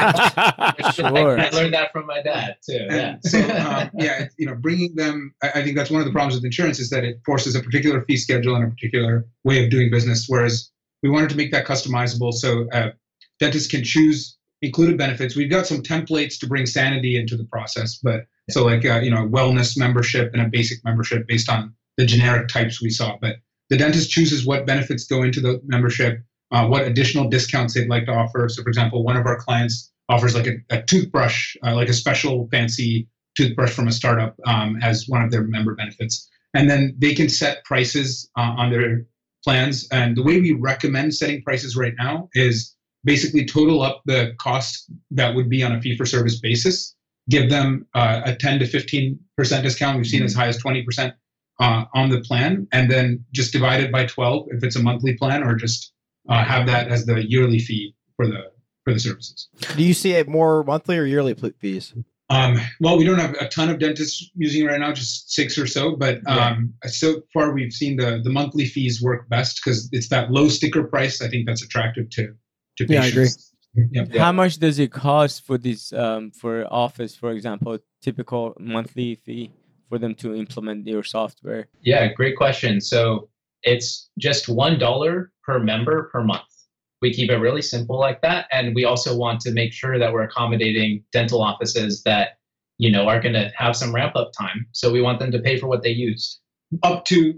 Sure. I learned that from my dad too. Yeah. So bringing them. I think that's one of the problems with insurance is that it forces a particular fee schedule and a particular way of doing business. Whereas we wanted to make that customizable. So dentists can choose included benefits. We've got some templates to bring sanity into the process, but so like a wellness membership and a basic membership based on the generic types we saw. But the dentist chooses what benefits go into the membership, what additional discounts they'd like to offer. So, for example, one of our clients offers like a toothbrush, like a special fancy toothbrush from a startup as one of their member benefits, and then they can set prices on their plans. And the way we recommend setting prices right now is basically total up the cost that would be on a fee-for-service basis, give them a 10 to 15% discount. We've seen as high as 20% on the plan, and then just divide it by 12 if it's a monthly plan, or just have that as the yearly fee for the services. Do you see it more monthly or yearly fees? Well, we don't have a ton of dentists using it right now, just 6 or so. But so far, we've seen the monthly fees work best because it's that low sticker price. I think that's attractive to patients. Yeah, I agree. Yeah. How much does it cost for this, for Office, for example, typical monthly fee for them to implement your software? Yeah, great question. So it's just $1 per member per month. We keep it really simple like that. And we also want to make sure that we're accommodating dental offices that, are going to have some ramp up time. So we want them to pay for what they used. Up to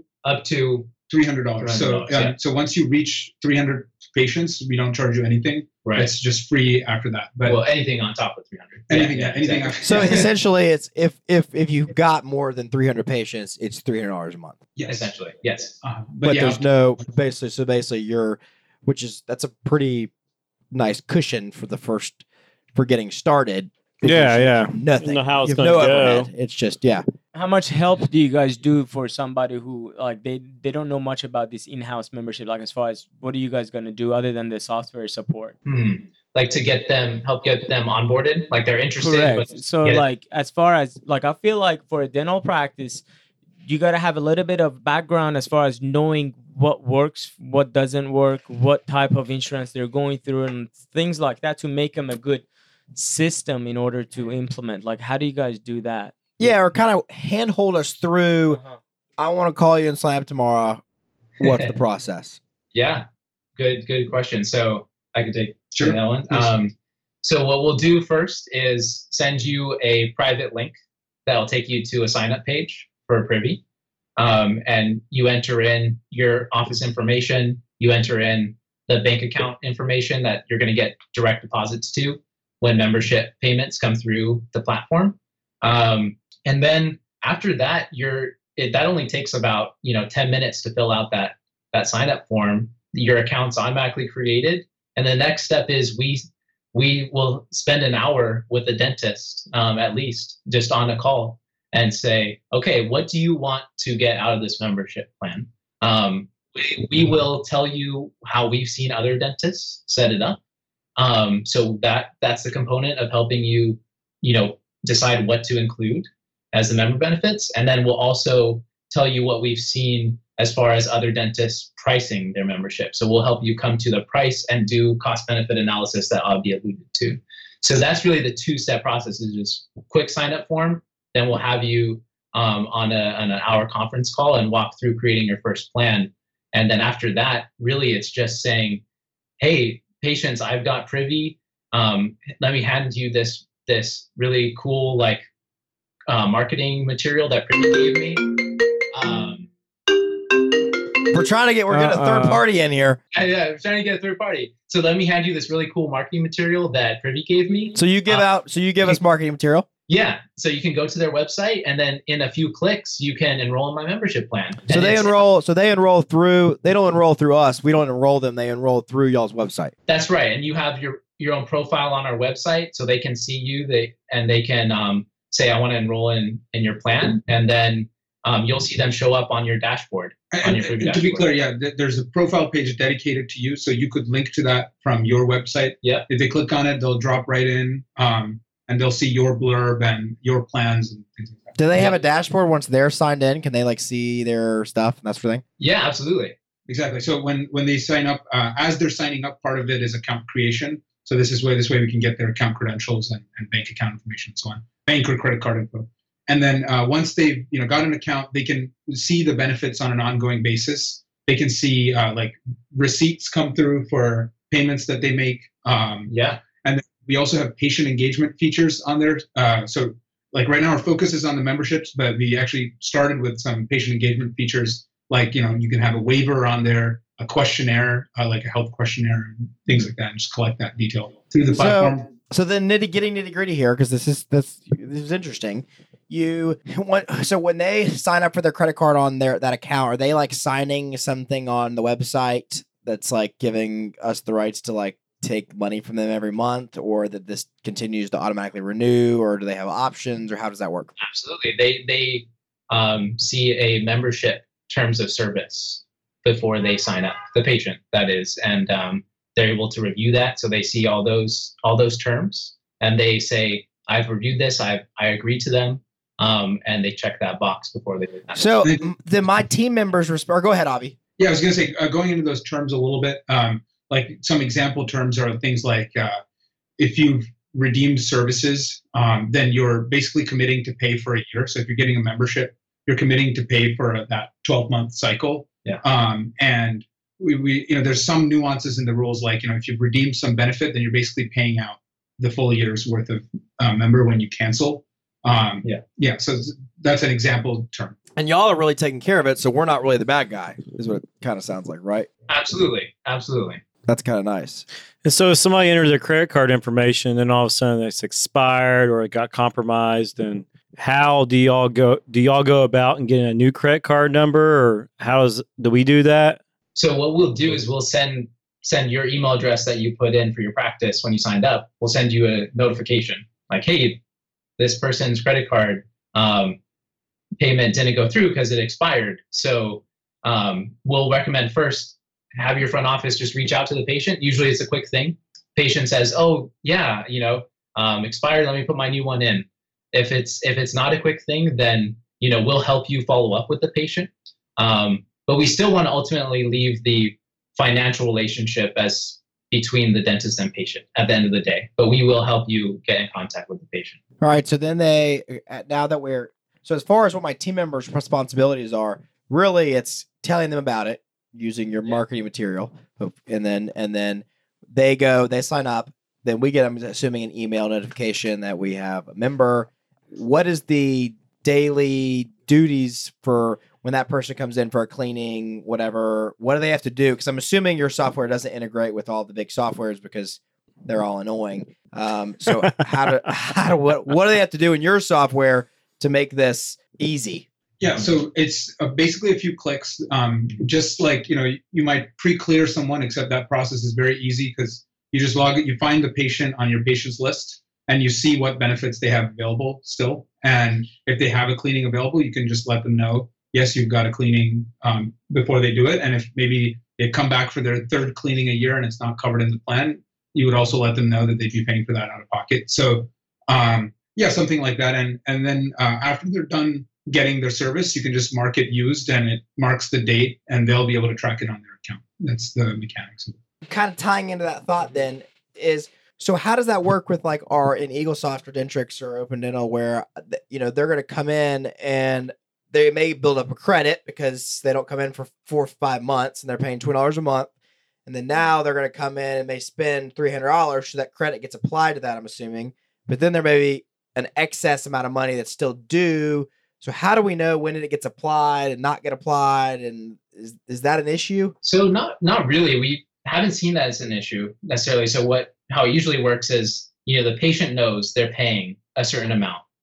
$300. So once you reach 300 patients, we don't charge you anything. Right. It's just free after that. But anything on top of 300. Anything. After. So essentially, it's if you got more than 300 patients, it's $300 a month. Yes. Essentially, yes. But there's no basically that's a pretty nice cushion for getting started. Yeah. Nothing. Know how it's you have gonna no go. overhead. It's just How much help do you guys do for somebody who they don't know much about this in-house membership? Like, as far as what are you guys going to do other than the software support? Like to help get them onboarded, like they're interested. Correct. So as far as I feel like for a dental practice, you got to have a little bit of background as far as knowing what works, what doesn't work, what type of insurance they're going through, and things like that to make them a good system in order to implement. Like, how do you guys do that? Yeah, or kind of handhold us through. I want to call you and Slab tomorrow. What's the process? Yeah, good question. So I could take that one. So what we'll do first is send you a private link that'll take you to a sign-up page for Privy, and you enter in your office information. You enter in the bank account information that you're going to get direct deposits to when membership payments come through the platform. And then after that, that only takes about 10 minutes to fill out that sign up form. Your account's automatically created, and the next step is we will spend an hour with the dentist at least, just on a call, and say, okay, what do you want to get out of this membership plan? We will tell you how we've seen other dentists set it up. So that's the component of helping you decide what to include as the member benefits. And then we'll also tell you what we've seen as far as other dentists pricing their membership. So we'll help you come to the price and do cost benefit analysis that Abhi alluded to. So that's really the 2-step process, is just quick sign up form. Then we'll have you on an hour conference call and walk through creating your first plan. And then after that, really it's just saying, hey, patients, I've got Privy. Let me hand you this really cool marketing material that Privy gave me. We're getting a third party in here. Yeah, I'm trying to get a third party. So let me hand you this really cool marketing material that Privy gave me. So you give us marketing material. Yeah. So you can go to their website, and then in a few clicks, you can enroll in my membership plan. So they enroll. So they enroll through. They don't enroll through us. We don't enroll them. They enroll through y'all's website. That's right. And you have your own profile on our website, so they can see you. They can say, I want to enroll in your plan, and then you'll see them show up on your dashboard. And to be clear, yeah, there's a profile page dedicated to you, so you could link to that from your website. Yeah. If they click on it, they'll drop right in, and they'll see your blurb and your plans and things like that. Do they have a dashboard once they're signed in? Can they like see their stuff and that sort of thing? Yeah, absolutely. Exactly. So when they sign up, as they're signing up, part of it is account creation. So this way we can get their account credentials and bank account information and so on, bank or credit card info. And then once they've got an account, they can see the benefits on an ongoing basis. They can see like receipts come through for payments that they make. Yeah. And then we also have patient engagement features on there. So like right now our focus is on the memberships, but we actually started with some patient engagement features. Like, you can have a waiver on there, a questionnaire, like a health questionnaire, and things like that, and just collect that detail through the platform. So then getting nitty gritty here, because this is interesting. So when they sign up for their credit card on that account, are they like signing something on the website that's like giving us the rights to like take money from them every month, or that this continues to automatically renew, or do they have options, or how does that work? Absolutely. They see a membership terms of service before they sign up, the patient, that is, and they're able to review that. So they see all those terms, and they say, I've reviewed this, I agree to them, and they check that box before they do that. So then my team members respond. Go ahead, Avi. Yeah, I was going to say, going into those terms a little bit, like some example terms are things like if you've redeemed services, then you're basically committing to pay for a year. So if you're getting a membership, you're committing to pay for that 12-month cycle. Yeah. And we there's some nuances in the rules, like, if you've redeemed some benefit, then you're basically paying out the full year's worth of member when you cancel. Yeah. So that's an example term. And y'all are really taking care of it, so we're not really the bad guy, is what it kind of sounds like, right? Absolutely. That's kind of nice. And so if somebody enters their credit card information, then all of a sudden it's expired or it got compromised, and how do y'all go about and getting a new credit card number, or do we do that? So what we'll do is we'll send your email address that you put in for your practice when you signed up. We'll send you a notification like, hey, this person's credit card payment didn't go through because it expired. So we'll recommend first have your front office just reach out to the patient. Usually it's a quick thing. Patient says, oh yeah, expired, let me put my new one in. If it's not a quick thing, then we'll help you follow up with the patient. But we still want to ultimately leave the financial relationship as between the dentist and patient at the end of the day. But we will help you get in contact with the patient. All right. So then so as far as what my team members' responsibilities are, really it's telling them about it using your marketing material. And then they sign up. Then we get, I'm assuming, an email notification that we have a member. What is the daily duties for when that person comes in for a cleaning, whatever? What do they have to do? Because I'm assuming your software doesn't integrate with all the big softwares because they're all annoying. So what do they have to do in your software to make this easy? Yeah, so it's basically a few clicks. Just like you might pre-clear someone, except that process is very easy because you just log it. You find the patient on your patients list, and you see what benefits they have available still. And if they have a cleaning available, you can just let them know, yes, you've got a cleaning before they do it. And if maybe they come back for their third cleaning a year and it's not covered in the plan, you would also let them know that they'd be paying for that out of pocket. So something like that. And then after they're done getting their service, you can just mark it used, and it marks the date, and they'll be able to track it on their account. That's the mechanics of it. Kind of tying into that thought then is, so how does that work with like in Eaglesoft or Dentrix or Open Dental, where they're going to come in and they may build up a credit because they don't come in for 4 or 5 months and they're paying $20 a month, and then now they're going to come in and they spend $300, so that credit gets applied to that, I'm assuming. But then there may be an excess amount of money that's still due. So how do we know when it gets applied and not get applied? And is that an issue? So not really. We haven't seen that as an issue necessarily. So how it usually works is, the patient knows they're paying a certain amount.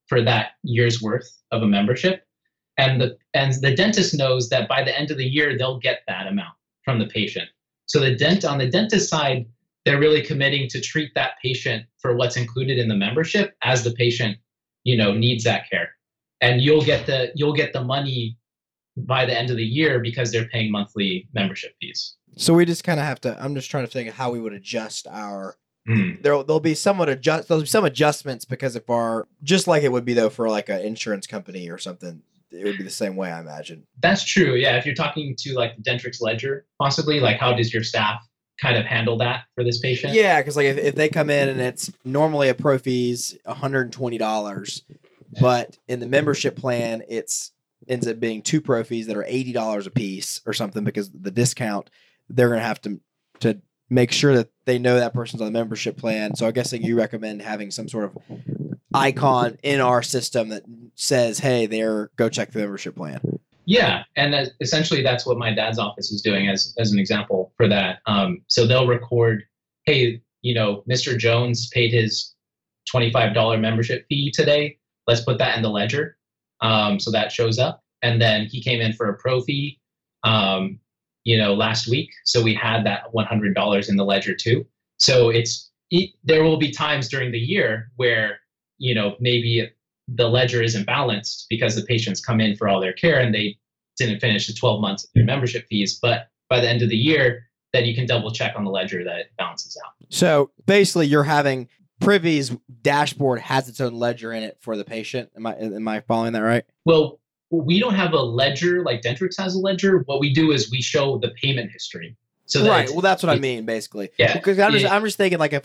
for that year's worth of a membership. And the dentist knows that by the end of the year, they'll get that amount from the patient. So on the dentist side, they're really committing to treat that patient for what's included in the membership as the patient, needs that care. And you'll get the money by the end of the year because they're paying monthly membership fees. So we just kind of have to, I'm just trying to think of how we would adjust our, there'll be some adjustments because of just like it would be though for like an insurance company or something, it would be the same way, I imagine. That's true. Yeah. If you're talking to like the Dentrix ledger, possibly, like how does your staff kind of handle that for this patient? Yeah. Cause like if they come in and it's normally a pro fee's $120, but in the membership plan, ends up being 2 pro fees that are $80 a piece or something because the discount, they're going to have to make sure that they know that person's on the membership plan. So I guess like you recommend having some sort of icon in our system that says, hey, go check the membership plan. Yeah. And essentially that's what my dad's office is doing as an example for that. So they'll record, hey, Mr. Jones paid his $25 membership fee today. Let's put that in the ledger. So that shows up. And then he came in for a pro fee, last week. So we had that $100 in the ledger too. So there will be times during the year where, maybe the ledger isn't balanced because the patients come in for all their care and they didn't finish the 12 months of their membership fees. But by the end of the year, then you can double check on the ledger that it balances out. So basically you're having Privy's dashboard has its own ledger in it for the patient. Am I following that right? Well, we don't have a ledger like Dentrix has a ledger. What we do is we show the payment history. So right. Well, that's what I mean, basically. Yeah. Because I'm just thinking like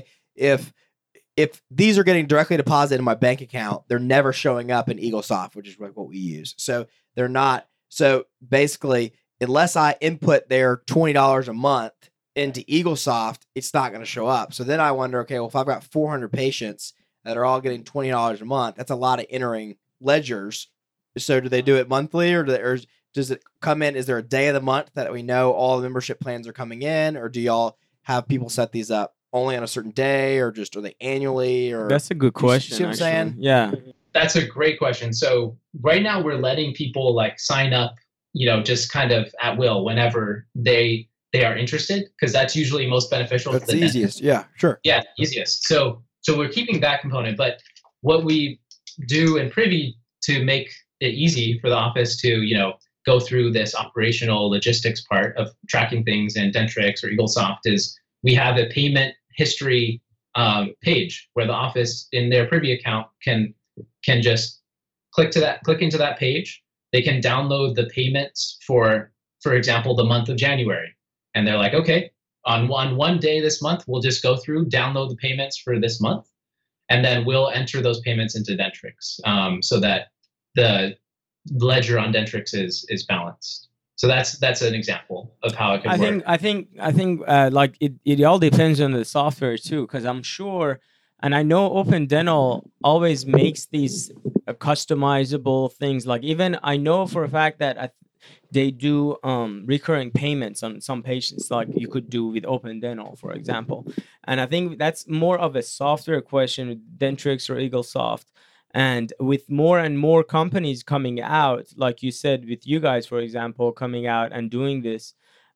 if these are getting directly deposited in my bank account, they're never showing up in EagleSoft, which is like what we use. So they're not. So basically, unless I input their $20 a month into EagleSoft, it's not going to show up. So then I wonder, okay, well, if I've got 400 patients that are all getting $20 a month, that's a lot of entering ledgers. So do they do it monthly or does it come in? Is there a day of the month that we know all the membership plans are coming in, or do y'all have people set these up only on a certain day, or just are they annually? Or that's a good question. See what I'm saying? Yeah, that's a great question. So right now we're letting people like sign up, just kind of at will whenever they are interested, because that's usually most beneficial. That's the easiest. Yeah, sure. Yeah, easiest. So we're keeping that component, but what we do in Privy to make it easy for the office to, go through this operational logistics part of tracking things in Dentrix or EagleSoft is we have a payment history page where the office in their Privy account can just click into that page. They can download the payments for example, the month of January. And they're like, okay, on one day this month, we'll just go through, download the payments for this month, and then we'll enter those payments into Dentrix so that the ledger on Dentrix is balanced. So that's an example of how it can work. I think like it all depends on the software too, because I'm sure, and I know Open Dental always makes these customizable things. Like even I know for a fact that they do recurring payments on some patients, like you could do with Open Dental, for example. And I think that's more of a software question with Dentrix or EagleSoft. And with more and more companies coming out, like you said, with you guys, for example, coming out and doing this,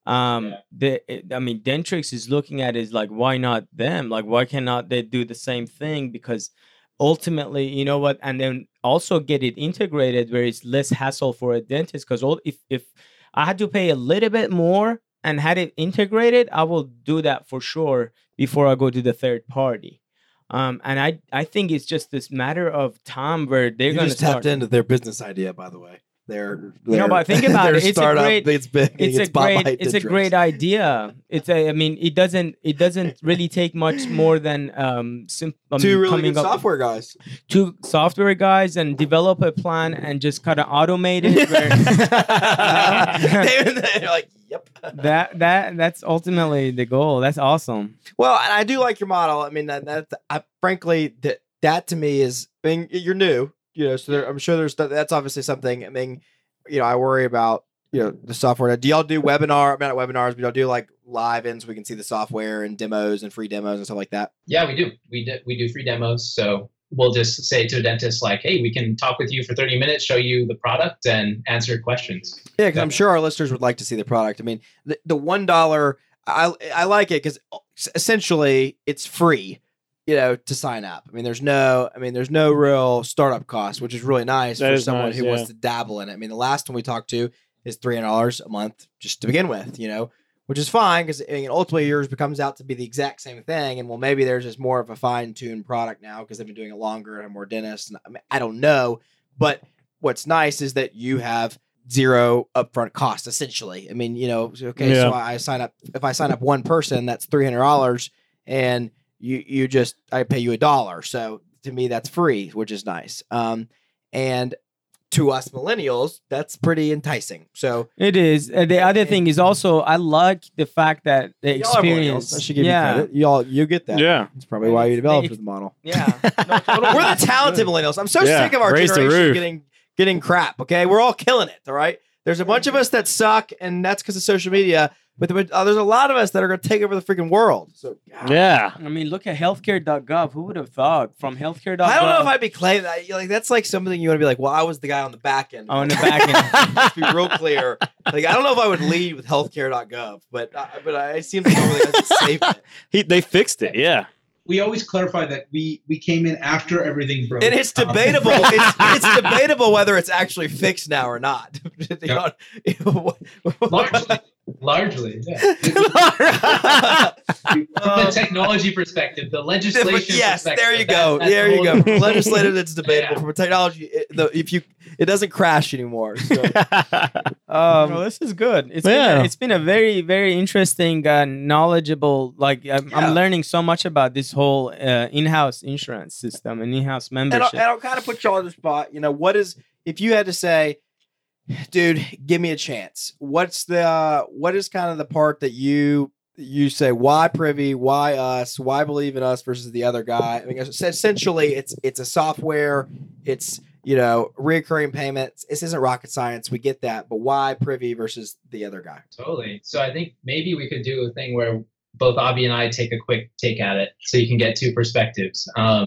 Dentrix is looking at it as like, why not them? Like, why cannot they do the same thing? Because ultimately, you know what? And then also get it integrated where it's less hassle for a dentist. Because if I had to pay a little bit more and had it integrated, I will do that for sure before I go to the third party. And I think it's just this matter of time where they're going to start. Tapped into their business idea, by the way. But think about it. It's a great idea. It doesn't really take much more than two really good software guys. Two software guys and develop a plan and just kind of automate it. They're like, yep. That's ultimately the goal. That's awesome. Well, and I do like your model. I mean, frankly, that to me is. I mean, you're new. So I'm sure that's obviously something. I mean, I worry about, the software. Do y'all do not webinars, but y'all do like live-ins so we can see the software and demos and free demos and stuff like that? Yeah, we do. We do free demos. So we'll just say to a dentist like, hey, we can talk with you for 30 minutes, show you the product and answer questions. Yeah, because I'm sure our listeners would like to see the product. I mean, the $1, I like it because essentially it's free, to sign up. I mean, there's no real startup cost, which is really nice for someone who wants to dabble in it. I mean, the last one we talked to is $300 a month just to begin with, which is fine because ultimately yours becomes out to be the exact same thing. And maybe there's just more of a fine-tuned product now because they've been doing it longer and have more dentists. And I don't know, but what's nice is that you have zero upfront cost essentially. I mean, so I sign up. If I sign up one person, that's $300, and I pay you $1. So to me, that's free, which is nice. And to us millennials, that's pretty enticing. So it is. The other thing is also, I like the fact that the experience. I should give you credit. You get that. Yeah, that's probably why you developed the model. Yeah, we're the talented millennials. I'm so sick of our generation getting crap. Okay, we're all killing it. All right, there's a bunch of us that suck, and that's because of social media. But there's a lot of us that are going to take over the freaking world. So yeah, I mean, look at healthcare.gov. Who would have thought from healthcare.gov? I don't know if I'd be claiming that. That's like something you want to be like. Well, I was the guy on the back end. On the back end, let's be real clear. Like, I don't know if I would lead with healthcare.gov, but I seem like I would save it. They fixed it. Yeah. We always clarify that we came in after everything broke. And it's debatable. It's debatable whether it's actually fixed now or not. Largely, yeah. From the technology perspective, the legislation perspective. There you go. Legislative, it's debatable. From a technology, it doesn't crash anymore. So. Well, this is good. It's been a very, very interesting, knowledgeable. I'm learning so much about this whole in-house insurance system and in-house membership. And I'll kind of put you on the spot. If you had to say, dude, give me a chance. What is kind of the part that you say, why Privy, why us, why believe in us versus the other guy? I mean, essentially it's a software, it's, reoccurring payments. This isn't rocket science. We get that, but why Privy versus the other guy? Totally. So I think maybe we could do a thing where both Abhi and I take a quick take at it so you can get two perspectives. I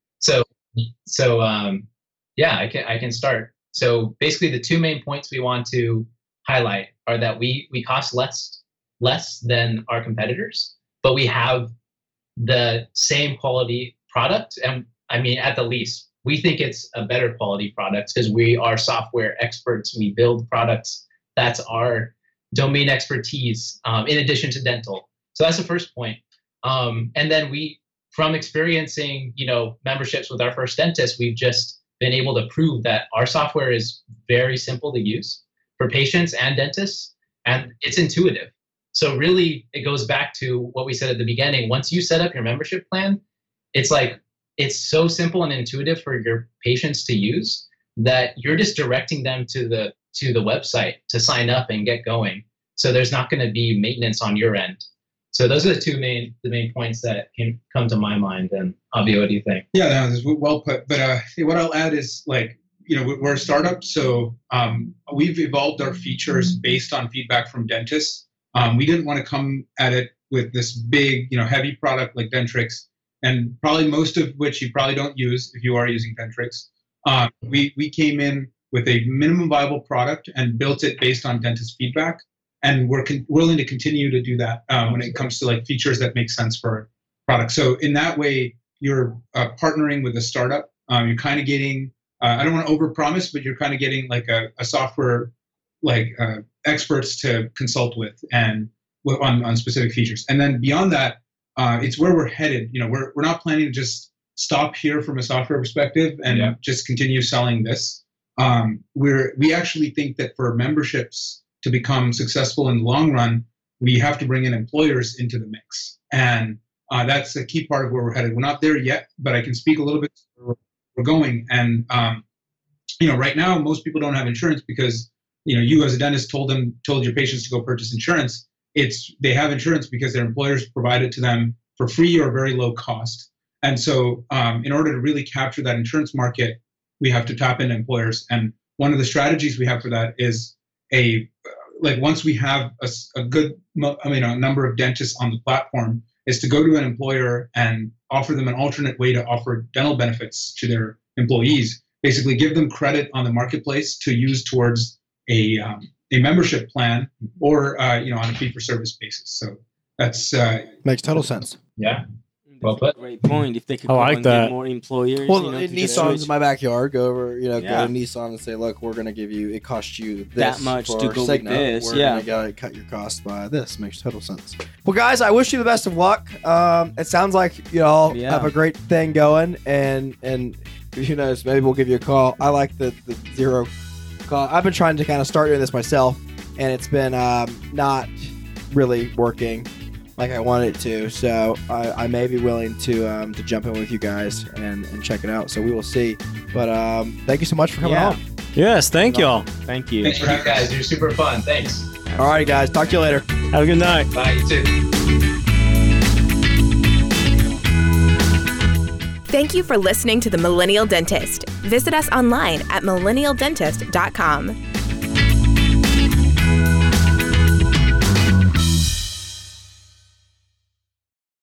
can start. So basically the two main points we want to highlight are that we cost less than our competitors, but we have the same quality product. And I mean, at the least, we think it's a better quality product because we are software experts. We build products. That's our domain expertise, in addition to dental. So that's the first point. And then from experiencing, memberships with our first dentist, we've just been able to prove that our software is very simple to use for patients and dentists, and it's intuitive. So really, it goes back to what we said at the beginning. Once you set up your membership plan, it's so simple and intuitive for your patients to use that you're just directing them to the website to sign up and get going. So there's not going to be maintenance on your end. So those are the main points that can come to my mind. And Abhi, what do you think? Yeah, no, this is well put. But what I'll add is we're a startup, so we've evolved our features based on feedback from dentists. We didn't want to come at it with this big, heavy product like Dentrix, and probably most of which you probably don't use if you are using Dentrix. We came in with a minimum viable product and built it based on dentist feedback. And we're willing to continue to do that when it comes to features that make sense for products. So in that way, you're partnering with a startup. You're kind of getting, I don't want to overpromise, but you're kind of getting a software experts to consult with and on specific features. And then beyond that, it's where we're headed. We're not planning to just stop here from a software perspective and just continue selling this. We actually think that for memberships to become successful in the long run, we have to bring in employers into the mix. And that's a key part of where we're headed. We're not there yet, but I can speak a little bit to where we're going. And, right now, most people don't have insurance because, you as a dentist told your patients to go purchase insurance. They have insurance because their employers provide it to them for free or very low cost. And so in order to really capture that insurance market, we have to tap into employers. And one of the strategies we have for that is once we have a number of dentists on the platform, is to go to an employer and offer them an alternate way to offer dental benefits to their employees. Basically, give them credit on the marketplace to use towards a membership plan or on a fee-for-service basis. So that's makes total sense. Yeah. Well, great point. If they could get more employers. Well, Nissan's in my backyard. Go over, go to Nissan and say, look, we're going to give you, it costs you this that much to go with this. We're going to cut your costs by this. Makes total sense. Well, guys, I wish you the best of luck. It sounds like you all have a great thing going, and who knows, maybe we'll give you a call. I like the zero call. I've been trying to kind of start doing this myself, and it's been not really working like I wanted it to, so I may be willing to jump in with you guys and check it out. So we will see. But thank you so much for coming on. Yes, thank y'all. Thank you. Thanks for having guys. You're super fun. Thanks. All right, guys. Talk to you later. Have a good night. Bye. You too. Thank you for listening to The Millennial Dentist. Visit us online at millennialdentist.com.